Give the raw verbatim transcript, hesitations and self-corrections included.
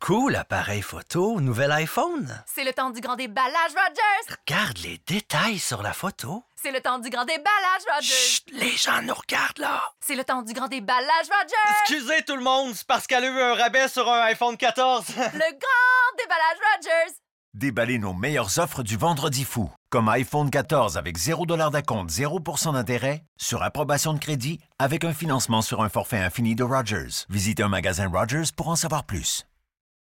Cool appareil photo, nouvel iPhone. C'est le temps du grand déballage Rogers. Regarde les détails sur la photo. C'est le temps du grand déballage Rogers. Chut, les gens nous regardent là. C'est le temps du grand déballage Rogers. Excusez tout le monde, c'est parce qu'elle a eu un rabais sur un iPhone quatorze. Le grand déballage Rogers. Déballez nos meilleures offres du Vendredi fou, comme iPhone quatorze avec zéro dollar d'acompte, zéro pour cent d'intérêt, sur approbation de crédit, avec un financement sur un forfait infini de Rogers. Visitez un magasin Rogers pour en savoir plus.